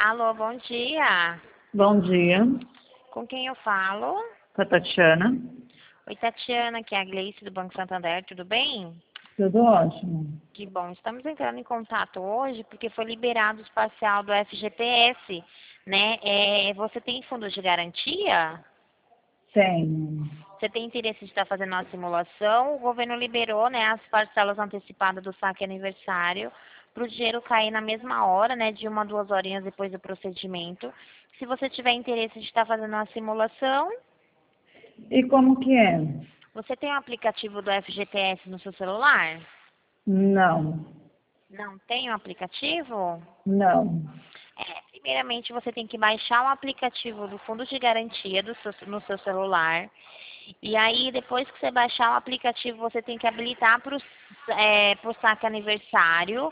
Alô, bom dia. Bom dia, Com quem eu falo? com a Tatiana. Oi, Tatiana, aqui é a Gleice do Banco Santander, tudo bem? Tudo ótimo. Que bom. Estamos entrando em contato hoje porque foi liberado o parcial do FGTS, né? Você tem fundo de garantia? Tenho. Você tem interesse de estar fazendo uma simulação? O governo liberou, né, as parcelas antecipadas do saque aniversário para o dinheiro cair na mesma hora, né, de 1 a 2 horinhas depois do procedimento. Se você tiver interesse de estar fazendo uma simulação, E como que é? você tem o aplicativo do FGTS no seu celular? Não, Não tem o aplicativo? não. Primeiramente você tem que baixar o aplicativo do Fundo de Garantia no seu celular. E aí, depois que você baixar o aplicativo, você tem que habilitar para o saque aniversário.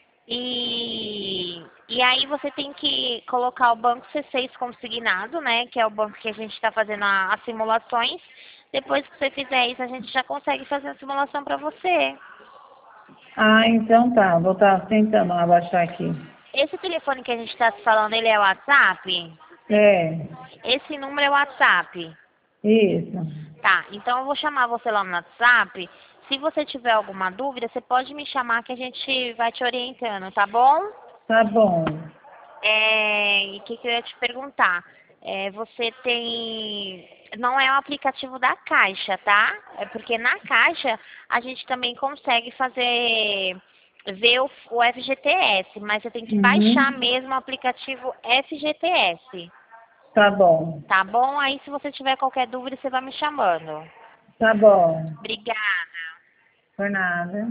E aí você tem que colocar o banco C6 consignado, né? Que é o banco que a gente está fazendo as simulações. Depois que você fizer isso, a gente já consegue fazer a simulação para você. Ah, então tá. Vou estar tentando abaixar aqui. Esse telefone que a gente está se falando, ele é o WhatsApp? É, Esse número é o WhatsApp. isso. Tá, então eu vou chamar você lá no WhatsApp. Se você tiver alguma dúvida, você pode me chamar que a gente vai te orientando, tá bom? Tá bom. E o que eu ia te perguntar? Você tem. Não é o aplicativo da Caixa, tá? É porque na Caixa a gente também consegue ver o FGTS, mas você tem que baixar Uhum. mesmo o aplicativo FGTS, Tá bom. tá bom? Aí se você tiver qualquer dúvida, você vai me chamando. Tá bom. Obrigada. Por nada.